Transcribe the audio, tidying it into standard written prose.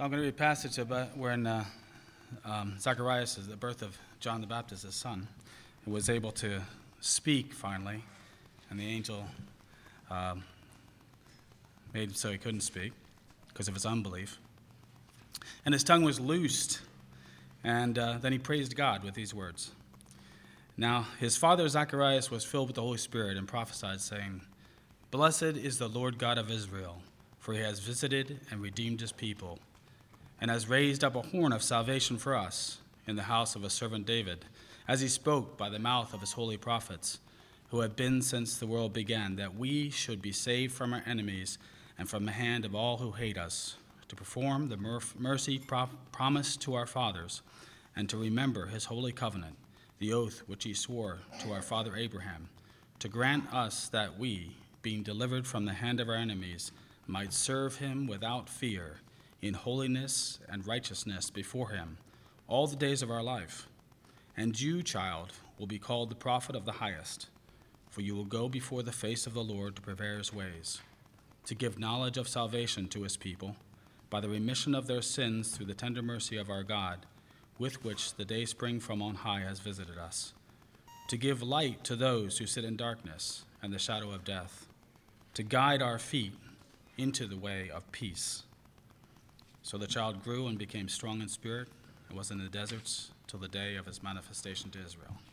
So I'm going to read a passage about wherein Zacharias, is the birth of John the Baptist, his son, who was able to speak finally, and the angel made him so he couldn't speak because of his unbelief. And his tongue was loosed, and then he praised God with these words. Now his father Zacharias was filled with the Holy Spirit and prophesied, saying, "Blessed is the Lord God of Israel, for he has visited and redeemed his people, and has raised up a horn of salvation for us in the house of his servant David, as he spoke by the mouth of his holy prophets, who have been since the world began, that we should be saved from our enemies and from the hand of all who hate us, to perform the mercy promised to our fathers, and to remember his holy covenant, the oath which he swore to our father Abraham, to grant us that we, being delivered from the hand of our enemies, might serve him without fear, in holiness and righteousness before him, all the days of our life. And you, child, will be called the prophet of the highest, for you will go before the face of the Lord to prepare his ways, to give knowledge of salvation to his people, by the remission of their sins through the tender mercy of our God, with which the day spring from on high has visited us, to give light to those who sit in darkness and the shadow of death, to guide our feet into the way of peace." So the child grew and became strong in spirit and was in the deserts till the day of his manifestation to Israel.